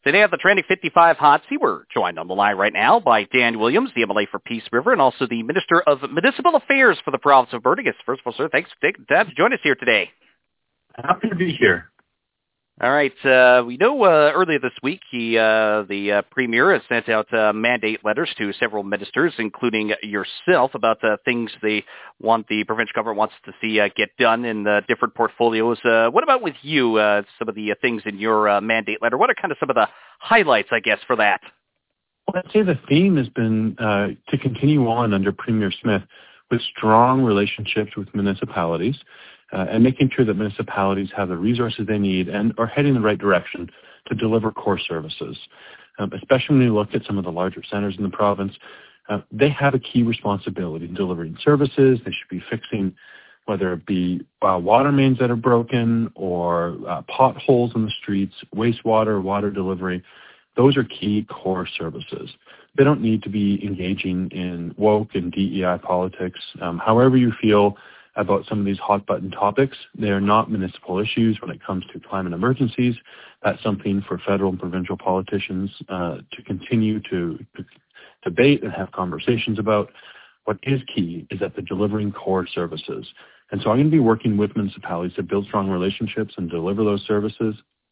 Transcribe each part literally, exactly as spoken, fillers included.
Today at the Trending fifty-five Hot Seat, we're joined on the line right now by Dan Williams, the M L A for Peace River, and also the Minister of Municipal Affairs for the province of Alberta. First of all, sir, thanks for taking the time to join us here today. Happy to be here. All right. Uh, we know uh, earlier this week, he, uh, the uh, Premier has sent out uh, mandate letters to several ministers, including yourself, about uh, things they want the provincial government wants to see uh, get done in the different portfolios. Uh, what about with you, uh, some of the uh, things in your uh, mandate letter? What are kind of some of the highlights, I guess, for that? Well, I'd say the theme has been uh, to continue on under Premier Smith with strong relationships with municipalities. Uh, and making sure that municipalities have the resources they need and are heading in the right direction to deliver core services. Um, especially when you look at some of the larger centers in the province, uh, they have a key responsibility in delivering services. They should be fixing, whether it be uh, water mains that are broken or uh, potholes in the streets, wastewater, water delivery. Those are key core services. They don't need to be engaging in woke and D E I politics. Um, however you feel about some of these hot button topics, they are not municipal issues when it comes to climate emergencies. That's something for federal and provincial politicians uh, to continue to, to debate and have conversations about. What is key is that they're delivering core services. And so I'm going to be working with municipalities to build strong relationships and deliver those services.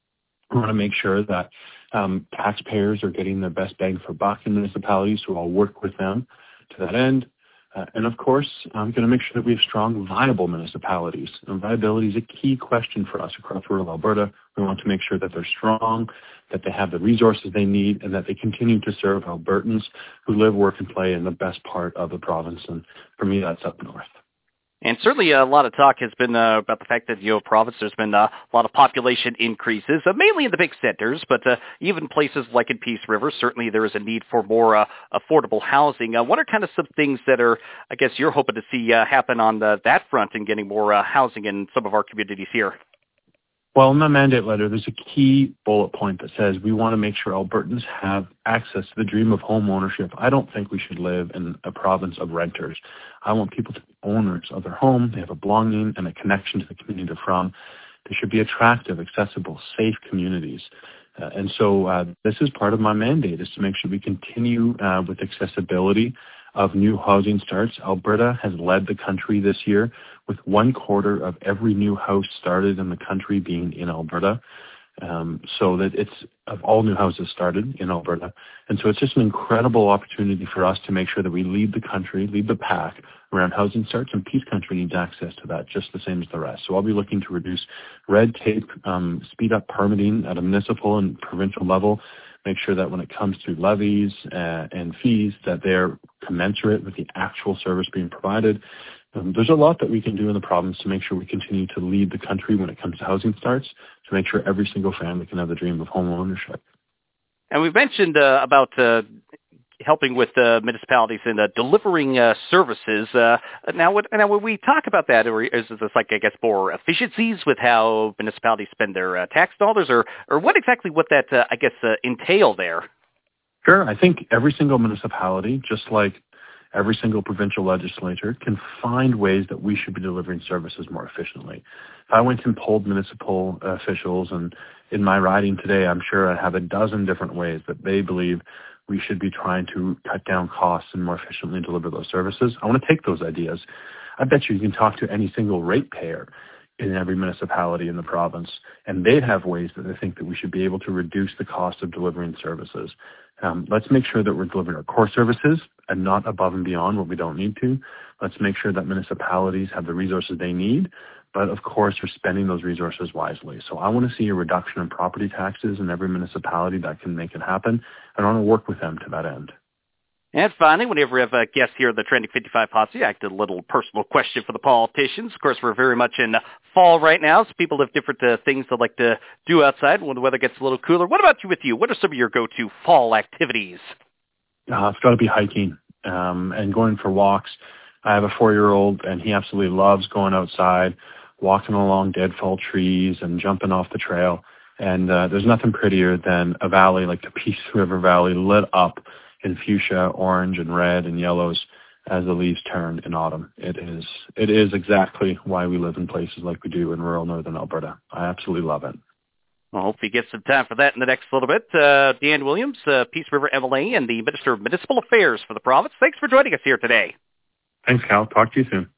I want to make sure that um, taxpayers are getting their best bang for buck in municipalities, so I'll work with them to that end. Uh, and of course, I'm going to make sure that we have strong, viable municipalities. And viability is a key question for us across rural Alberta. We want to make sure that they're strong, that they have the resources they need, and that they continue to serve Albertans who live, work, and play in the best part of the province. And for me, that's up north. And certainly a lot of talk has been uh, about the fact that, you know, province, there's been uh, a lot of population increases, uh, mainly in the big centers, but uh, even places like in Peace River, certainly there is a need for more uh, affordable housing. Uh, what are kind of some things that are, I guess, you're hoping to see uh, happen on the, that front and getting more uh, housing in some of our communities here? Well, in my mandate letter, there's a key bullet point that says we want to make sure Albertans have access to the dream of home ownership. I don't think we should live in a province of renters. I want people to be owners of their home. They have a belonging and a connection to the community they're from. They should be attractive, accessible, safe communities. Uh, and so uh, this is part of my mandate, is to make sure we continue uh, with accessibility of new housing starts. Alberta has led the country this year with one quarter of every new house started in the country being in Alberta. Um, so that it's of all new houses started in Alberta. And so it's just an incredible opportunity for us to make sure that we lead the country, lead the pack around housing starts, and Peace Country needs access to that just the same as the rest. So I'll be looking to reduce red tape, um, speed up permitting at a municipal and provincial level, make sure that when it comes to levies uh, and fees, that they're commensurate with the actual service being provided. Um, there's a lot that we can do in the province to make sure we continue to lead the country when it comes to housing starts, to make sure every single family can have the dream of home ownership. And we've mentioned uh, about uh, helping with uh, municipalities in uh, delivering uh, services. Uh, now, what, now, when we talk about that, or is this like, I guess, more efficiencies with how municipalities spend their uh, tax dollars, or, or what exactly would that, uh, I guess, uh, entail there? Sure. I think every single municipality, just like every single provincial legislature, can find ways that we should be delivering services more efficiently. If I went and polled municipal officials, and in my riding today, I'm sure I have a dozen different ways that they believe we should be trying to cut down costs and more efficiently deliver those services. I want to take those ideas. I bet you you can talk to any single ratepayer in every municipality in the province, and they'd have ways that they think that we should be able to reduce the cost of delivering services. Um, let's make sure that we're delivering our core services and not above and beyond what we don't need to. Let's make sure that municipalities have the resources they need, but of course we're spending those resources wisely. So I want to see a reduction in property taxes in every municipality that can make it happen, and I want to work with them to that end. And finally, whenever we have a guest here at the Trending fifty-five Hot Seat, I act a little personal question for the politicians. Of course, we're very much in fall right now, so people have different uh, things they like to do outside when the weather gets a little cooler. What about you with you? What are some of your go-to fall activities? Uh, it's got to be hiking um, and going for walks. I have a four-year-old, and he absolutely loves going outside, walking along deadfall trees and jumping off the trail. And uh, there's nothing prettier than a valley like the Peace River Valley lit up in fuchsia, orange, and red, and yellows as the leaves turn in autumn. It is it is exactly why we live in places like we do in rural northern Alberta. I absolutely love it. I hope he gets some time for that in the next little bit. Uh, Dan Williams, uh, Peace River M L A and the Minister of Municipal Affairs for the province. Thanks for joining us here today. Thanks, Cal. Talk to you soon.